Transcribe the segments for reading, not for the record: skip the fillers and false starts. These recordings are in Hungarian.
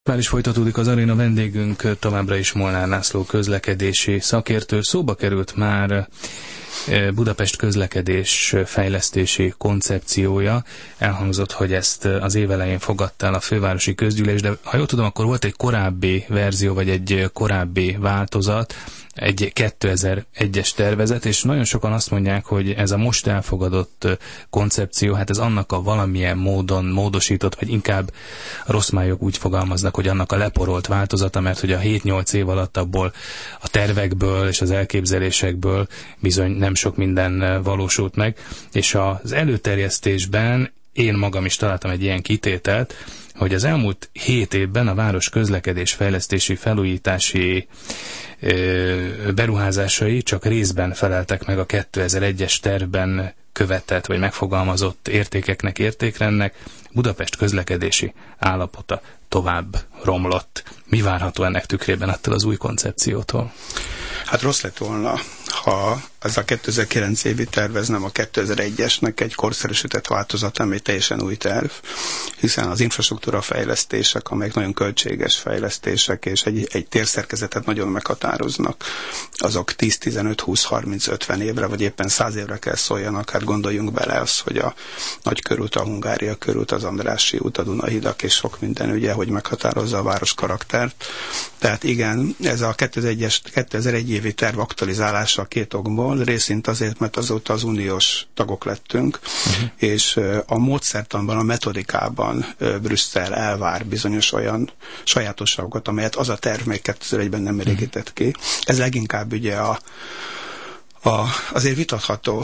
Már is folytatódik az aréna, vendégünk továbbra is Molnár László közlekedési szakértő. Szóba került már Budapest közlekedés fejlesztési koncepciója. Elhangzott, hogy ezt az év elején fogadta el a fővárosi közgyűlés, de ha jól tudom, akkor volt egy korábbi verzió, vagy egy korábbi változat, egy 2001-es tervezet, és nagyon sokan azt mondják, hogy ez a most elfogadott koncepció, hát ez annak a valamilyen módon módosított, vagy inkább a rossz májok úgy fogalmaznak, hogy annak a leporolt változata, mert hogy a 7-8 év alatt abból a tervekből és az elképzelésekből bizony nem sok minden valósult meg, és az előterjesztésben én magam is találtam egy ilyen kitételt, hogy az elmúlt 7 évben a város közlekedés fejlesztési felújítási beruházásai csak részben feleltek meg a 2001-es tervben követett vagy megfogalmazott értékeknek, értékrendnek. Budapest közlekedési állapota tovább romlott. Mi várható ennek tükrében attól az új koncepciótól? Hát rossz lett volna, ha az a 2009 évi terv, ez nem a 2001-esnek egy korszerűsített változat, ami teljesen új terv, hiszen az infrastruktúra fejlesztések, amelyek nagyon költséges fejlesztések, és egy térszerkezetet nagyon meghatároznak, azok 10-15-20-30-50 évre, vagy éppen 100 évre kell szóljanak. Hát gondoljunk bele az, hogy a Nagykörút, a Hungária körút, az Andrássy út, a Dunahidak és sok minden, ugye, hogy meghatározza a város karaktert. Tehát igen, ez a 2001 évi terv aktualizálása 2 okból, részint azért, mert azóta az uniós tagok lettünk, és a módszertanban, a metodikában Brüsszel elvár bizonyos olyan sajátosságokat, amelyet az a terv még 2001-ben nem elégített ki. Ez leginkább ugye azért vitatható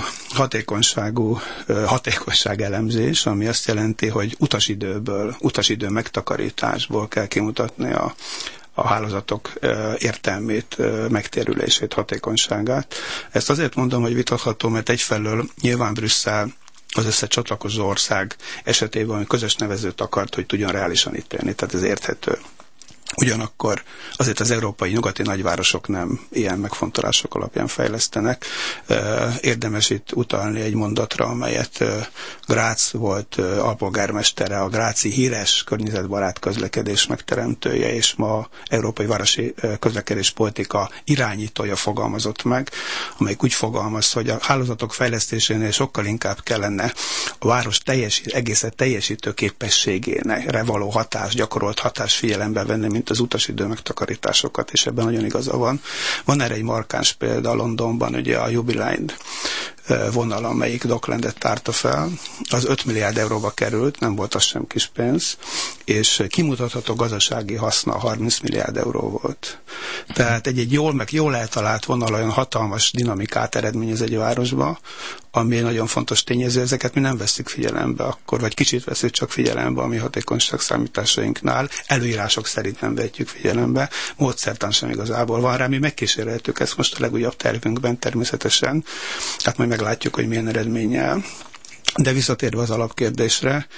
hatékonyság elemzés, ami azt jelenti, hogy utasidő megtakarításból kell kimutatni a hálózatok értelmét, megtérülését, hatékonyságát. Ezt azért mondom, hogy vitatható, mert egyfelől nyilván Brüsszel az összecsatlakozó ország esetében közös nevezőt akart, hogy tudjon reálisan ítélni, tehát ez érthető. Ugyanakkor azért az európai nyugati nagyvárosok nem ilyen megfontolások alapján fejlesztenek. Érdemes itt utalni egy mondatra, amelyet Grácz volt alpolgármestere, a gráci híres környezetbarát közlekedés megteremtője, és ma európai városi közlekedés politika irányítója fogalmazott meg, amelyik úgy fogalmaz, hogy a hálózatok fejlesztésénél sokkal inkább kellene a város egészet teljesítő képességére való gyakorolt hatás figyelembe venni, mint az utasidő megtakarításokat, és ebben nagyon igaza van. Van erre egy markáns példa Londonban, ugye a Jubilee vonal, amelyik Docklandet tárta fel, az 5 milliárd euróba került, nem volt az sem kis pénz, és kimutatható gazdasági haszna 30 milliárd euró volt. Tehát egy jól eltalált vonal olyan hatalmas dinamikát eredményez egy városba, ami nagyon fontos tényező, ezeket mi nem veszük figyelembe akkor, vagy kicsit veszük csak figyelembe a mi hatékonyság számításainknál, előírások szerint nem vetjük figyelembe, módszertan sem igazából van rá, mi megkíséreltük ezt most a legújabb tervünkben természetesen, tehát majd meglátjuk, hogy milyen eredménnyel. De visszatérve az alapkérdésre,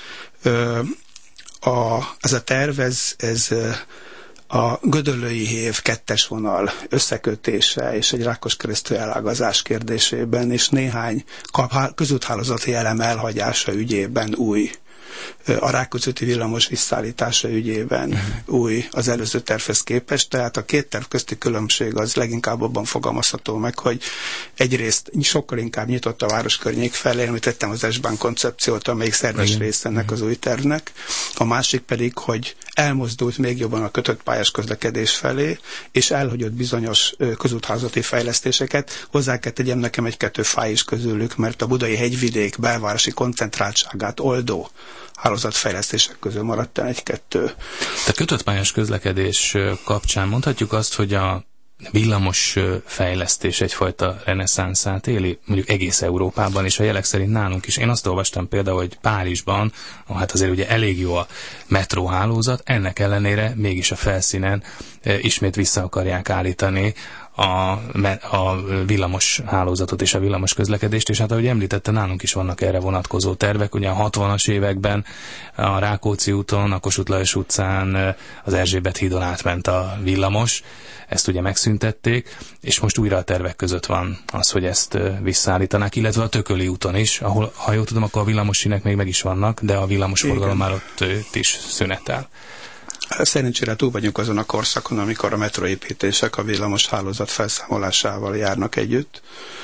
ez a terv, ez a Gödöllői hév 2-es vonal összekötése és egy Rákoskeresztű elágazás kérdésében és néhány közúthálózati elem elhagyása ügyében új, a Rákóczi villamos visszaállítása ügyében új az előző tervhez képest, tehát a 2 terv közti különbség az leginkább abban fogalmazható meg, hogy egyrészt sokkal inkább nyitott a városkörnyék felé, említettem az S-Bahn koncepciót, amelyik szerves része ennek az új tervnek, a másik pedig, hogy elmozdult még jobban a kötött pályás közlekedés felé, és elhagyott bizonyos közúthálózati fejlesztéseket. Hozzá kell tegyem, nekem 1-2 fáj is közülük, mert a budai hegyvidék belvárosi koncentráltságát oldó hálózatfejlesztések közül maradt el 1-2. A kötött pályás közlekedés kapcsán mondhatjuk azt, hogy a villamos fejlesztés egyfajta reneszánszát éli, mondjuk egész Európában, és a jelek szerint nálunk is. Én azt olvastam például, hogy Párizsban, hát azért ugye elég jó a metróhálózat, ennek ellenére mégis a felszínen ismét vissza akarják állítani a villamos hálózatot és a villamos közlekedést, és hát ahogy említette, nálunk is vannak erre vonatkozó tervek. Ugye a 60-as években a Rákóczi úton, a Kossuth Lajos utcán, az Erzsébet hídon átment a villamos, ezt ugye megszüntették, és most újra a tervek között van az, hogy ezt visszaállítanák, illetve a Tököli úton is, ahol, ha jól tudom, akkor a villamos sínek még meg is vannak, de a villamos forgalom már ott is szünetel. Szerencsére túl vagyunk azon a korszakon, amikor a metroépítések a villamos hálózat felszámolásával járnak együtt.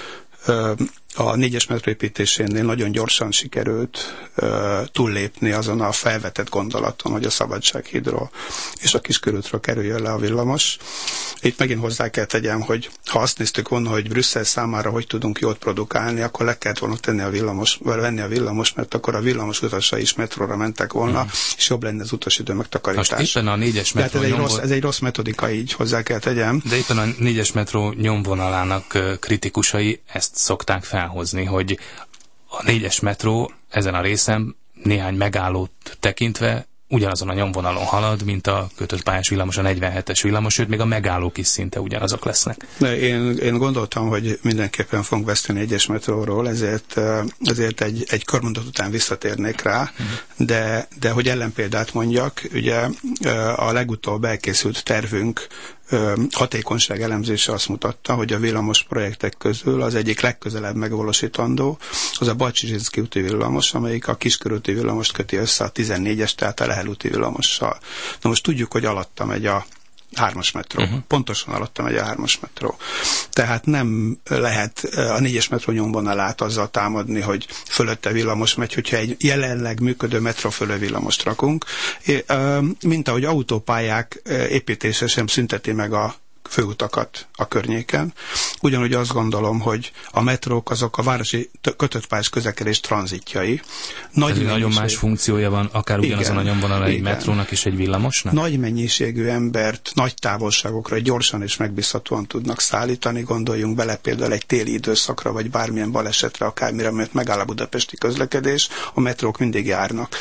A 4-es metró építésénél nagyon gyorsan sikerült túllépni azon a felvetett gondolaton, hogy a Szabadsághídról és a Kiskörútról kerüljön le a villamos. Itt megint hozzá kell tegyem, hogy ha azt néztük volna, hogy Brüsszel számára hogy tudunk jót produkálni, akkor le kellett volna venni a villamos, mert akkor a villamos utasai is metróra mentek volna, és jobb lenne az utasidő megtakarítás. Most éppen a 4-es metró ez egy rossz metodika, így hozzá kell tegyem. De éppen a 4-es metró nyomvonalának kritikusai ezt szokták felhozni, hogy a 4-es metró ezen a részen néhány megállót tekintve ugyanazon a nyomvonalon halad, mint a kötött pályás villamos, a 47-es villamos, sőt, még a megállók is szinte ugyanazok lesznek. De én gondoltam, hogy mindenképpen fogunk veszteni 1-es metróról, ezért egy körmondat után visszatérnék rá, de hogy ellenpéldát mondjak, ugye a legutóbb elkészült tervünk hatékonyság elemzése azt mutatta, hogy a villamos projektek közül az egyik legközelebb megvalósítandó, az a Balcsizsinszky úti villamos, amelyik a Kiskörúti villamost köti össze a 14-es, tehát a Lehel úti villamossal. Na most tudjuk, hogy alatta megy a 3-as metró. Pontosan alatta megy a 3-as metró. Tehát nem lehet a 4-es metró nyomvonalát azzal támadni, hogy fölötte villamos megy, hogyha egy jelenleg működő metró fölé villamost rakunk. Mint ahogy autópályák építése sem szünteti meg a főutakat a környéken. Ugyanúgy azt gondolom, hogy a metrók azok a városi kötött pályás közlekedés tranzitjai. Nagyon más funkciója van, akár ugyanazon a nyomvonalon egy metrónak és egy villamosnak? Nagy mennyiségű embert nagy távolságokra gyorsan és megbízhatóan tudnak szállítani. Gondoljunk bele például egy téli időszakra, vagy bármilyen balesetre, akármire, mert megáll a budapesti közlekedés, a metrók mindig járnak.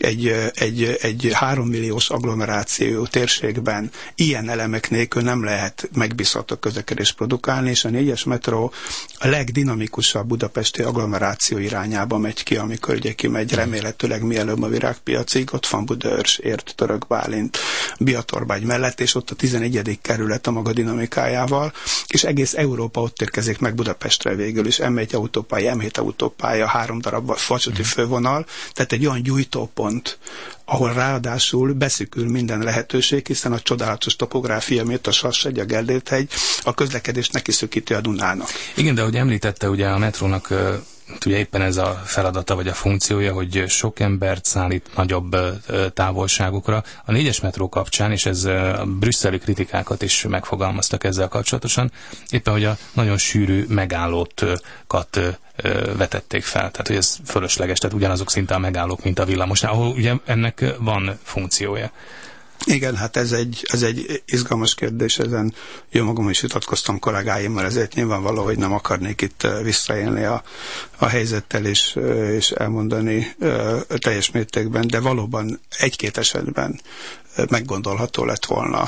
Egy 3 milliós agglomeráció térségben ilyen elemek nélkül nem lehet megbízható közlekedést produkálni, és a 4-es metró a legdinamikusabb budapesti agglomeráció irányába megy ki, amikor ugye kimegy remélhetőleg mielőbb a Virágpiacig, ott van Budaörs, Ért, Török Bálint, Biatorbágy mellett, és ott a 11. kerület a maga dinamikájával, és egész Európa ott érkezik meg Budapestre végül is, M1 autópálya, M7 autópálya, 3 darab vasúti fővonal, tehát egy olyan gyújtópont, ahol ráadásul beszűkül minden lehetőség, hiszen a csodálatos topográfia miatt a Sas-hegy, a Gellért-hegy a közlekedést neki szűkíti a Dunának. Igen, de ahogy említette, ugye a metrónak ugye éppen ez a feladata vagy a funkciója, hogy sok embert szállít nagyobb távolságokra. A 4-es metró kapcsán, és ez a brüsszeli kritikákat is megfogalmaztak ezzel kapcsolatosan, éppen hogy a nagyon sűrű megállókat vetették fel. Tehát, hogy ez fölösleges, tehát ugyanazok szinte a megállók, mint a villamosnál, ahol ugye ennek van funkciója. Igen, hát ez egy izgalmas kérdés, ezen jó magam is vitatkoztam kollégáimmal, ezért nyilvánvaló, hogy nem akarnék itt visszaélni a helyzettel és elmondani teljes mértékben, de valóban egy-két esetben meggondolható lett volna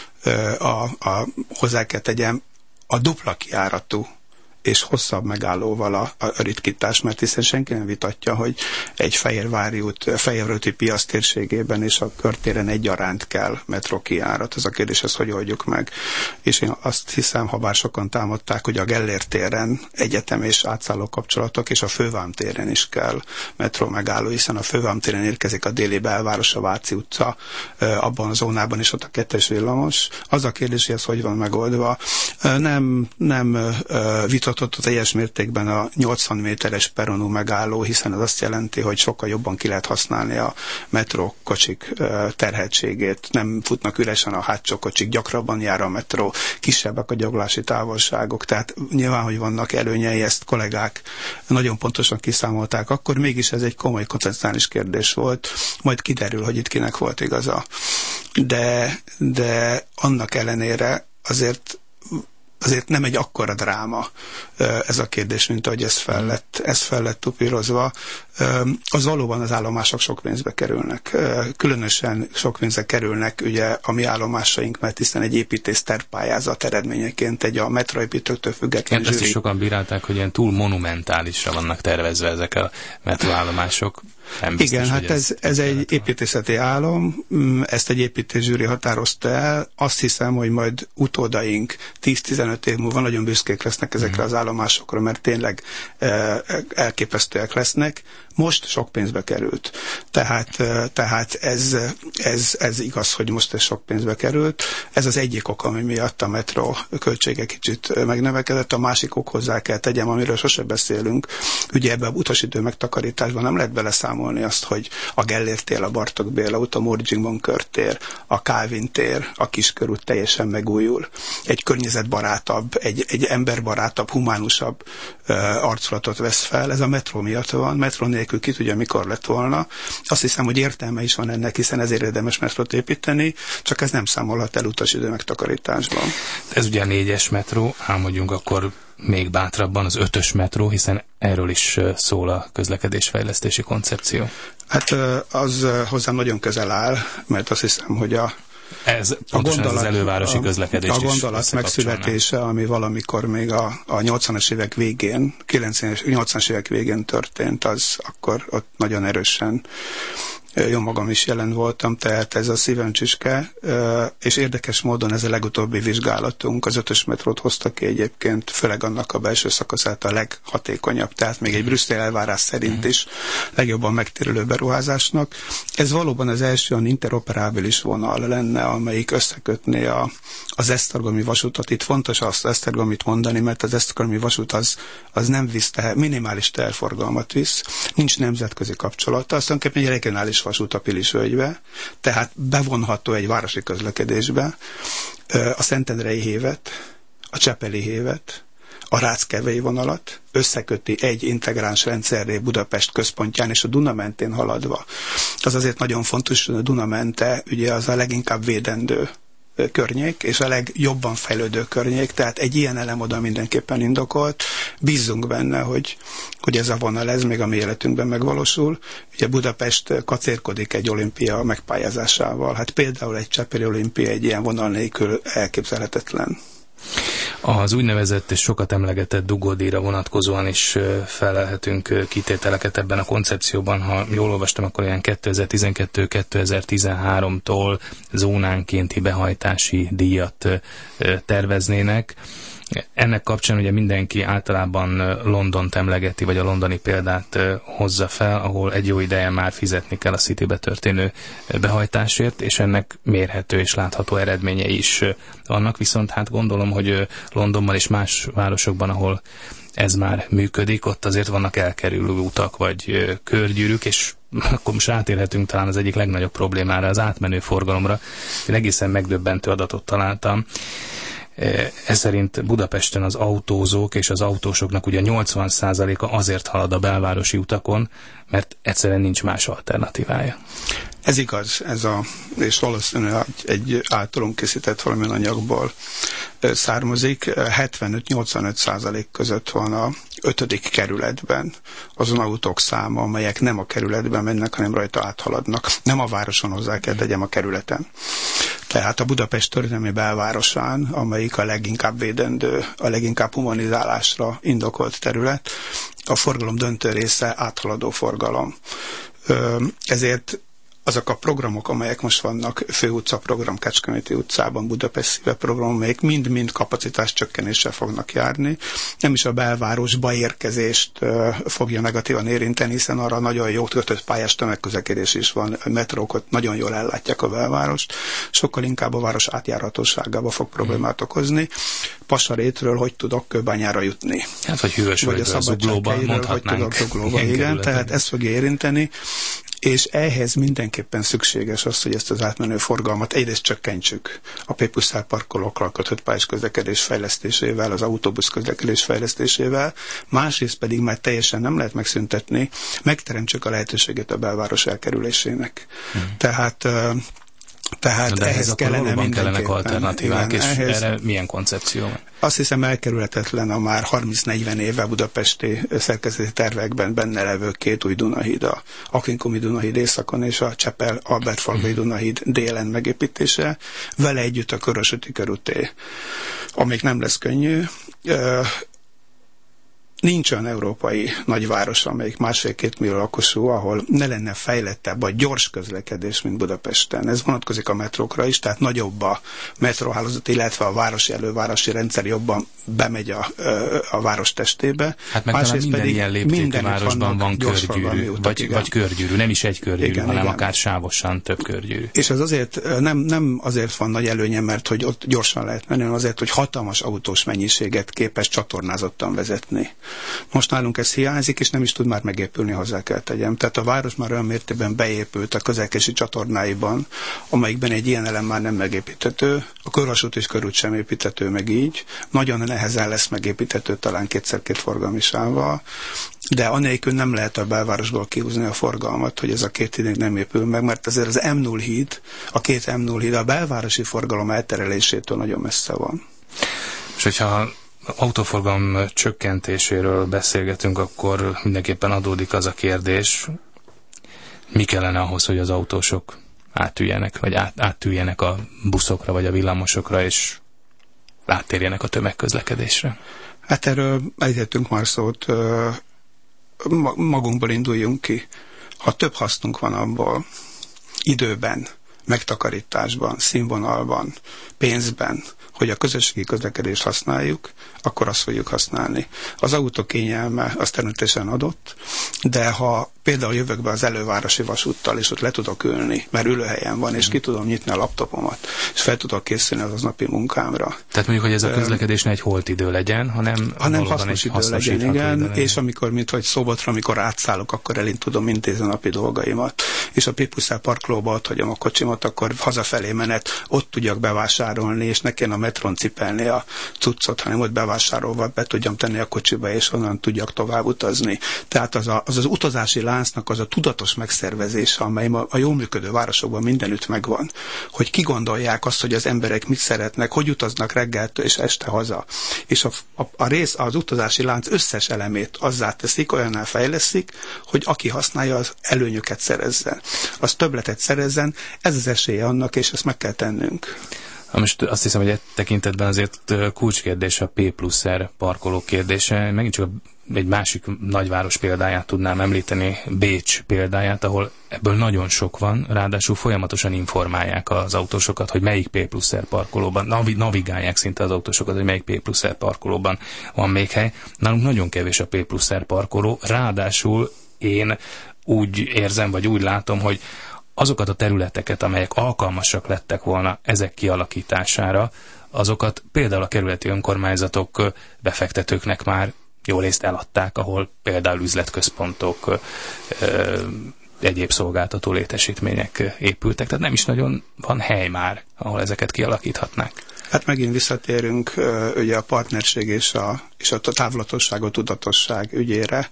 hozzá kell tegyem, a dupla kijáratú és hosszabb megállóval a ritkítás, mert hiszen senki nem vitatja, hogy egy Fehérvári piac térségében és a körtéren egyaránt kell metrókijárat. Ez a kérdés, ezt hogy oldjuk meg. És én azt hiszem, ha bár sokan támadták, hogy a Gellért téren egyetem és átszálló kapcsolatok, és a Fővám téren is kell metró megálló, hiszen a Fővám téren érkezik a déli belváros, a Váci utca, abban a zónában is ott a 2-es villamos. Az a kérdés, hogy ez hogy van megoldva. Nem vitatott a teljes mértékben a 80 méteres peronú megálló, hiszen ez azt jelenti, hogy sokkal jobban ki lehet használni a metrókocsik terheltségét. Nem futnak üresen a hátsó kocsik, gyakrabban jár a metró, kisebbek a gyalogási távolságok, tehát nyilván, hogy vannak előnyei, ezt kollégák nagyon pontosan kiszámolták, akkor mégis ez egy komoly koncepcionális kérdés volt, majd kiderül, hogy itt kinek volt igaza. De annak ellenére azért nem egy akkora dráma ez a kérdés, mint ahogy ez fel lett tupírozva. Az valóban az állomások sok pénzbe kerülnek. Különösen sok pénzbe kerülnek ugye a mi állomásaink, mert hiszen egy építész tervpályázat eredményeként a metroépítőktől független zsűri. Ezt is sokan bírálták, hogy ilyen túl monumentálisra vannak tervezve ezek a metroállomások. Igen, hát ez egy építészeti álom, ezt egy építészzsűri határozta el. Azt hiszem, hogy majd utódaink 10-15 év múlva nagyon büszkék lesznek ezekre az állomásokra, mert tényleg elképesztőek lesznek. Most sok pénzbe került. Tehát ez igaz, hogy most ez sok pénzbe került. Ez az egyik ok, ami miatt a metró költsége kicsit megnövekedett. A másik ok, hozzá kell tegyem, amiről sose beszélünk. Ugye ebbe a utasidő megtakarításban nem lehet beleszámolni azt, hogy a Gellért tér, a Bartók Béla út, a Móricz-Zsigmond körtér, a Kálvin tér, a Kiskörút teljesen megújul. Egy környezetbarátabb, egy emberbarátabb, humánusabb arculatot vesz fel. Ez a metró miatt van. Metró nélkül ki tudja, mikor lett volna. Azt hiszem, hogy értelme is van ennek, hiszen ezért érdemes metrót építeni, csak ez nem számolhat el utasidő megtakarításban. Ez ugye a 4-es metró, álmodjunk akkor még bátrabban az 5-ös metró, hiszen erről is szól a közlekedésfejlesztési koncepció. Hát az hozzám nagyon közel áll, mert azt hiszem, hogy ez az elővárosi közlekedés a gondolat megszületése, ami valamikor még a 80-as évek végén, 80-as évek végén történt, az akkor ott nagyon erősen jó magam is jelen voltam, tehát ez a szívem csücske, és érdekes módon ez a legutóbbi vizsgálatunk, az 5-ös metrót hozta ki egyébként, főleg annak a belső szakaszát a leghatékonyabb, tehát még egy Brüsszel elvárás szerint is legjobban megtérülő beruházásnak. Ez valóban az első olyan interoperábilis vonal lenne, amelyik összekötné az esztergomi vasutat. Itt fontos azt esztergomit mondani, mert az esztergomi vasút az nem visz minimális teherforgalmat visz, nincs nemzetközi kapcsolata, aztán egy regionális vasút a Pilisvölgybe, tehát bevonható egy városi közlekedésbe, a Szentendrei hévet, a Csepeli hévet, a Ráckevei vonalat összeköti egy integráns rendszerré Budapest központján és a Duna mentén haladva. Az azért nagyon fontos, hogy a Duna mente ugye az a leginkább védendő környék, és a legjobban fejlődő környék, tehát egy ilyen elem oda mindenképpen indokolt. Bízzunk benne, hogy ez a vonal, ez még a mi életünkben megvalósul. Ugye Budapest kacérkodik egy olimpia megpályázásával. Hát például egy csepeli olimpia egy ilyen vonal nélkül elképzelhetetlen. Az úgynevezett és sokat emlegetett dugódíjra vonatkozóan is felelhetünk kitételeket ebben a koncepcióban. Ha jól olvastam, akkor ilyen 2012-2013-tól zónánkénti behajtási díjat terveznének. Ennek kapcsán ugye mindenki általában Londont emlegeti, vagy a londoni példát hozza fel, ahol egy jó ideje már fizetni kell a Citybe történő behajtásért, és ennek mérhető és látható eredményei is vannak, viszont hát gondolom, hogy Londonban és más városokban, ahol ez már működik, ott azért vannak elkerülő utak, vagy körgyűrűk, és akkor most átérhetünk talán az egyik legnagyobb problémára, az átmenő forgalomra. Én egészen megdöbbentő adatot találtam. Ez szerint Budapesten az autózók és az autósoknak ugye 80%-a azért halad a belvárosi utakon, mert egyszerűen nincs más alternatívája. Ez igaz, és valószínűleg egy általunk készített valamilyen anyagból származik. 75-85% között van a 5. kerületben azon autók száma, amelyek nem a kerületben mennek, hanem rajta áthaladnak. Nem a városon, hozzá kell tegyem, a kerületen. Tehát a Budapest történelmi belvárosán, amelyik a leginkább védendő, a leginkább humanizálásra indokolt terület, a forgalom döntő része áthaladó forgalom. Ezért azok a programok, amelyek most vannak, Főutca program, Kecskeméti utcában, Budapest szíve program, amelyek mind-mind kapacitás csökkenéssel fognak járni. Nem is a belvárosba érkezést fogja negatívan érinteni, hiszen arra nagyon jó kötött pályás tömegközlekedés is van, a metrókat nagyon jól ellátják a belvárost, sokkal inkább a város átjárhatóságába fog problémát okozni. Passarétről hogy tudok Kőbányára jutni? Hát, vagy Hűvösvölgyről, Zuglóba mondhatnánk. Hogy tudok Zuglóba, igen, tehát ezt fogja érinteni. És ehhez mindenképpen szükséges az, hogy ezt az átmenő forgalmat egyrészt csökkentsük a Pépusztár parkolókkal kötött pályás közlekedés fejlesztésével, az autóbusz közlekedés fejlesztésével, másrészt pedig már teljesen nem lehet megszüntetni, megteremtsük a lehetőséget a belváros elkerülésének. Tehát ehhez kellenek alternatívák, és erre milyen koncepció van? Azt hiszem elkerülhetetlen a már 30-40 éve budapesti szerkezeti tervekben benne levő 2 új Dunahíd, a Aquincumi Dunahíd északon és a Csepel-Albertfalvai Dunahíd délen megépítése, vele együtt a Körösöti körúté, amíg nem lesz könnyű. nincs olyan európai nagyváros, amelyik 1,5-2 millió lakosú, ahol ne lenne fejlettebb a gyors közlekedés, mint Budapesten. Ez vonatkozik a metrókra is, tehát nagyobb a metróhálózat, illetve a városi elővárosi rendszer jobban bemegy a város testébe. Hát meg talán minden ilyen léptékű városban van körgyűrű, vagy körgyűrű, nem is egy körgyűrű, igen, hanem akár sávosan több körgyűrű. És ez azért nem azért van nagy előnye, mert hogy ott gyorsan lehet menni, hanem azért, hogy hatalmas autós mennyiséget képes csatornázottan vezetni. Most nálunk ez hiányzik, és nem is tud már megépülni, hozzá kell tegyem. Tehát a város már olyan mértékben beépült a közlekedési csatornáiban, amelyikben egy ilyen elem már nem megépíthető, a körvasút és körút sem építhető meg így, nagyon nehezen lesz megépíthető talán 2x2 forgalmi sávval, de anélkül nem lehet a belvárosból kihúzni a forgalmat, hogy ez a két híd nem épül meg, mert azért az M0 híd, a két M0 híd a belvárosi forgalom elterelésétől nagyon messze van. És hogyha autóforgalom csökkentéséről beszélgetünk, akkor mindenképpen adódik az a kérdés, mi kellene ahhoz, hogy az autósok átüljenek, vagy átüljenek a buszokra, vagy a villamosokra, és áttérjenek a tömegközlekedésre? Hát erről ejtettünk már szót, magunkból induljunk ki. Ha több hasznunk van abból, időben, megtakarításban, színvonalban, pénzben, hogy a közösségi közlekedést használjuk, akkor azt fogjuk használni. Az autó kényelme az természetesen adott, de ha például jövök be az elővárosi vasúttal, és ott le tudok ülni, mert ülőhelyen van, és ki tudom nyitni a laptopomat, és fel tudok készülni az aznapi munkámra. Tehát mondjuk, hogy ez a közlekedés ne egy holt idő legyen, hanem hasznos idő legyen, igen, és amikor, mint hogy Szobotra, amikor átszállok, akkor elint tudom intézni a napi dolgaimat, és a Pépusztál parkolóba ott hagyom a kocsimat, akkor hazafelé menet, ott tudjak bevásárolni, és ne kelljen a metron cipelni a cuccot, hanem ott bevásárolva be tudjam tenni a kocsiba, és onnan tudjak tovább utazni. Tehát az utazási láncnak az a tudatos megszervezése, amely a jól működő városokban mindenütt megvan, hogy kigondolják azt, hogy az emberek mit szeretnek, hogy utaznak reggeltől és este haza. És az utazási lánc összes elemét azzá teszik, olyannál fejleszik, hogy aki használja, az előnyöket szerezzen. Az többletet szerezzen, ez az esélye annak, és ezt meg kell tennünk. Most azt hiszem, hogy tekintetben azért kulcskérdés a P+R parkoló kérdése. Megint csak egy másik nagyváros példáját tudnám említeni, Bécs példáját, ahol ebből nagyon sok van, ráadásul folyamatosan informálják az autósokat, hogy melyik P+R parkolóban, navigálják szinte az autósokat, hogy melyik P+R parkolóban van még hely. Nálunk nagyon kevés a P+R parkoló, ráadásul én úgy érzem, vagy úgy látom, hogy azokat a területeket, amelyek alkalmasak lettek volna ezek kialakítására, azokat például a kerületi önkormányzatok befektetőknek már jól részt eladták, ahol például üzletközpontok, egyéb szolgáltató létesítmények épültek. Tehát nem is nagyon van hely már, ahol ezeket kialakíthatnák. Hát megint visszatérünk ugye a partnerség és a távlatosság, a tudatosság ügyére,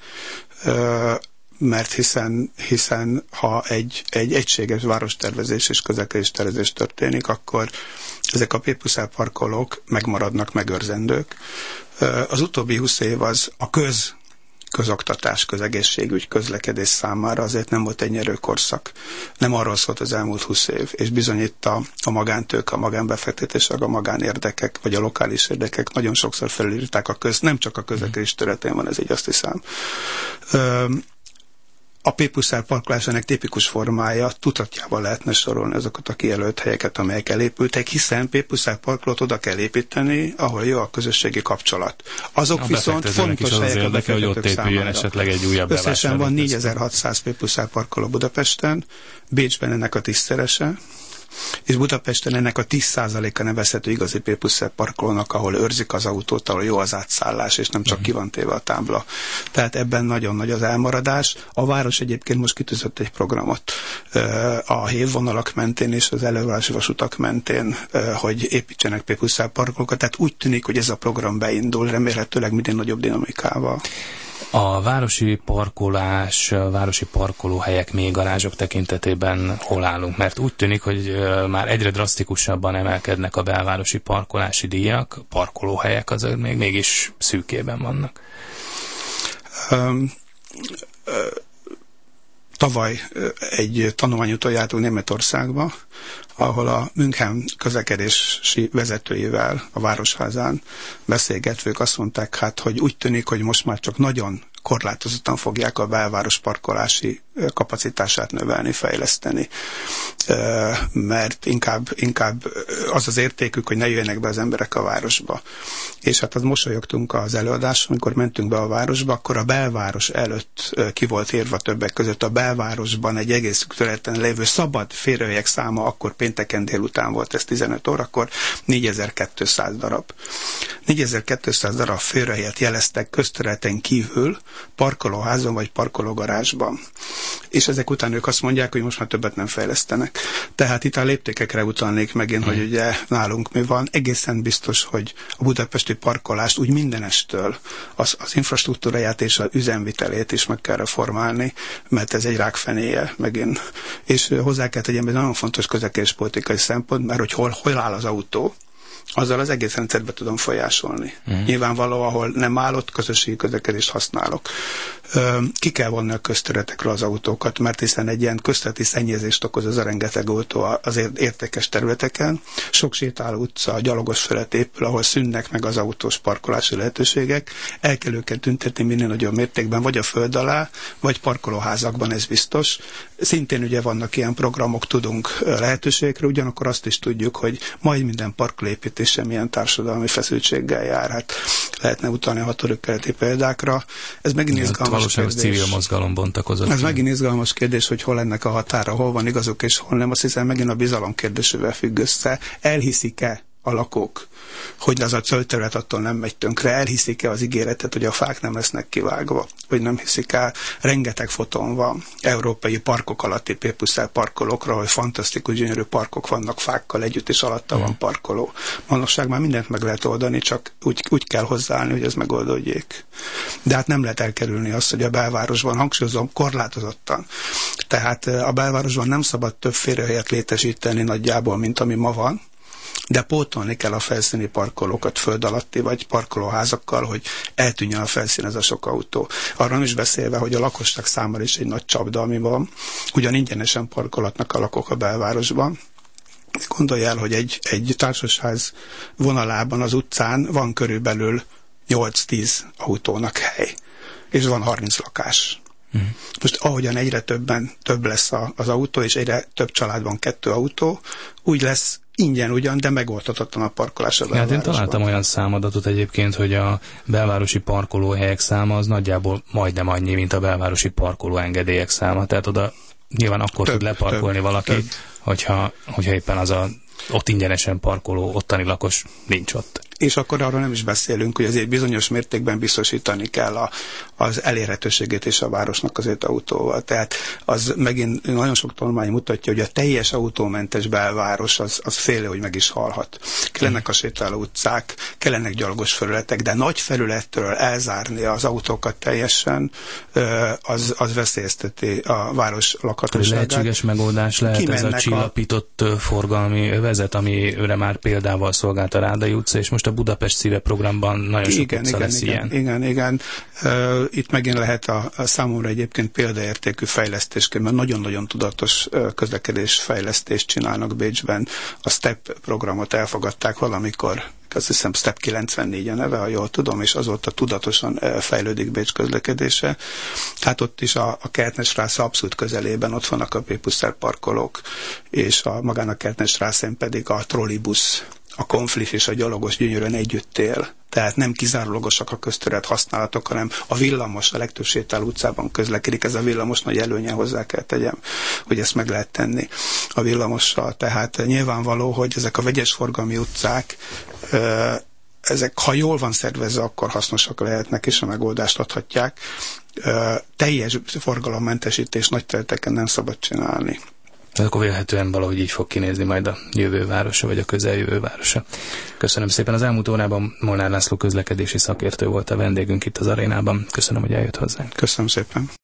mert hiszen ha egy egységes várostervezés és közlekedéstervezés történik, akkor ezek a P+R parkolók megmaradnak megőrzendők. Az utóbbi 20 év az a közoktatás, közegészségügy, közlekedés számára azért nem volt egy nyerőkorszak. Nem arról szólt az elmúlt 20 év, és bizony itt a magántők, a magánbefektetések, a magánérdekek, vagy a lokális érdekek nagyon sokszor felülírták nem csak a közlekedés területén van ez így, azt hiszem. A P+R parkolás ennek tipikus formája, tudatjával lehetne sorolni azokat a kijelölt helyeket, amelyek elépültek, hiszen P+R parkolót oda kell építeni, ahol jó a közösségi kapcsolat. Azok viszont fontos helyek a befektetők számára. Esetleg egy újabb összesen van 4600 P+R parkoló Budapesten, Bécsben ennek a 10-szerese, és Budapesten ennek a 10%-a nevezhető igazi P+R parkolónak, ahol őrzik az autót, ahol jó az átszállás, és nem csak ki van téve a tábla. Tehát ebben nagyon nagy az elmaradás. A város egyébként most kitűzött egy programot a hévvonalak mentén és az elővárosi vasutak mentén, hogy építsenek P+R parkolókat. Tehát úgy tűnik, hogy ez a program beindul, remélhetőleg minden nagyobb dinamikával. A városi parkolás, városi parkolóhelyek, még garázsok tekintetében hol állunk? Mert úgy tűnik, hogy már egyre drasztikusabban emelkednek a belvárosi parkolási díjak, parkolóhelyek azért mégis szűkében vannak. tavaly egy tanulmányúton jártunk Németországba, ahol a München közlekedési vezetőivel a Városházán beszélgetve ők azt mondták, hát, hogy úgy tűnik, hogy most már csak nagyon korlátozottan fogják a belváros parkolási kapacitását növelni, fejleszteni, mert inkább az az értékük, hogy ne jöjjenek be az emberek a városba. És hát az mosolyogtunk az előadáson, amikor mentünk be a városba, akkor a belváros előtt ki volt írva többek között a belvárosban egy egész területen lévő szabad férőhelyek száma, akkor pénteken délután volt, ez 15 órakor, 4200 darab. 4200 darab férőhelyet jeleztek közterületen kívül, parkolóházon vagy parkológarázsban. És ezek után ők azt mondják, hogy most már többet nem fejlesztenek. Tehát itt a léptékekre utalnék megint, hogy ugye nálunk mi van. Egészen biztos, hogy a budapesti parkolást úgy mindenestől az infrastruktúráját és az üzemvitelét is meg kell reformálni, mert ez egy rákfenéje megint. És hozzá kell tegyem, ez nagyon fontos közlekedéspolitikai szempont, mert hogy hol áll az autó, azzal az egész rendszert be tudom folyásolni. Nyilvánvaló, ahol nem állott, közösségi közlekedést használok. Ki kell vonni a közterületekről az autókat, mert hiszen egy ilyen közterületi szennyezést okoz az a rengeteg autó az értékes területeken. Sok sétáló utca, gyalogos felett épül, ahol szűnnek meg az autós parkolási lehetőségek. El kell őket tüntetni minél nagyobb mértékben, vagy a föld alá, vagy parkolóházakban, ez biztos. Szintén ugye vannak ilyen programok, tudunk lehetőségekre, ugyanakkor azt is tudjuk, hogy majd minden parkolóépítése milyen társadalmi feszültséggel jár. Hát lehetne utalni a 6. kerületi példákra. Ez megint izgalmas kérdés. Civil mozgalom bontakozott. Ez megint izgalmas kérdés, hogy hol ennek a határa, hol van igazuk és hol nem. Azt hiszem megint a bizalom kérdésével függ össze. Elhiszik-e a lakók, hogy az a zöldterület attól nem megy tönkre, elhiszik-e az ígéretet, hogy a fák nem lesznek kivágva, vagy nem hiszik el. Rengeteg fotón van európai parkok alatti P+R parkolókra, hogy fantasztikus, gyönyörű parkok vannak fákkal együtt, és alatta van parkoló. Manapság már mindent meg lehet oldani, csak úgy kell hozzáállni, hogy ez megoldódjék. De hát nem lehet elkerülni azt, hogy a belvárosban, hangsúlyozom, korlátozottan. Tehát a belvárosban nem szabad több férőhelyet létesíteni nagyjából, mint ami ma van, de pótolni kell a felszíni parkolókat föld alatti vagy parkolóházakkal, hogy eltűnjön a felszín ez a sok autó. Arra nem is beszélve, hogy a lakosság számára is egy nagy csapda, ami van. Ugyan ingyenesen parkolhatnak a lakók a belvárosban. Gondolj el, hogy egy társasház vonalában az utcán van körülbelül 8-10 autónak hely, és van 30 lakás. Most ahogyan egyre több lesz az autó, és egyre több családban 2 autó, úgy lesz ingyen ugyan, de megoldhatatlan a parkolás a belvárosban. Hát én találtam olyan számadatot egyébként, hogy a belvárosi parkolóhelyek száma az nagyjából majdnem annyi, mint a belvárosi parkolóengedélyek száma. Tehát oda nyilván akkor tud leparkolni valaki, hogyha éppen az ott ingyenesen parkoló ottani lakos nincs ott. És akkor arról nem is beszélünk, hogy azért bizonyos mértékben biztosítani kell az elérhetőségét és a városnak azért autóval. Tehát az megint nagyon sok tanulmány mutatja, hogy a teljes autómentes belváros az félő, hogy meg is halhat. Kellenek a sétáló utcák, kellenek gyalogos felületek, de nagy felületről elzárni az autókat teljesen, az veszélyezteti a város lakhatóságát. Lehetséges megoldás lehet ez a csillapított forgalmi övezet, amire már példával szolgált a Rádai utca, és most a Budapest szíve programban nagyon sok utca lesz ilyen. Igen. Itt megint lehet a számomra egyébként példaértékű fejlesztésként, mert nagyon-nagyon tudatos közlekedés fejlesztést csinálnak Bécsben. A STEP programot elfogadták valamikor, azt hiszem STEP 94 a neve, ha jól tudom, és azóta tudatosan fejlődik Bécs közlekedése. Hát ott is a Kertnesstraße abszolút közelében ott vannak a P+R parkolók, és magán a Kertnesstraßen pedig a trollibusz, a konflikt és a gyalogos gyönyörűen együtt él. Tehát nem kizárólagosak a közterület használatok, hanem a villamos a legtöbb sétáló utcában közlekedik. Ez a villamos nagy előnye, hozzá kell tegyem, hogy ezt meg lehet tenni a villamossal. Tehát nyilvánvaló, hogy ezek a vegyes forgalmi utcák, ezek, ha jól van szervezve, akkor hasznosak lehetnek, és a megoldást adhatják. Teljes forgalommentesítés nagy területeken nem szabad csinálni. De akkor vélhetően valahogy így fog kinézni majd a jövő városa, vagy a közeljövő városa. Köszönöm szépen. Az elmúlt órában Molnár László közlekedési szakértő volt a vendégünk itt az arénában. Köszönöm, hogy eljött hozzánk. Köszönöm szépen.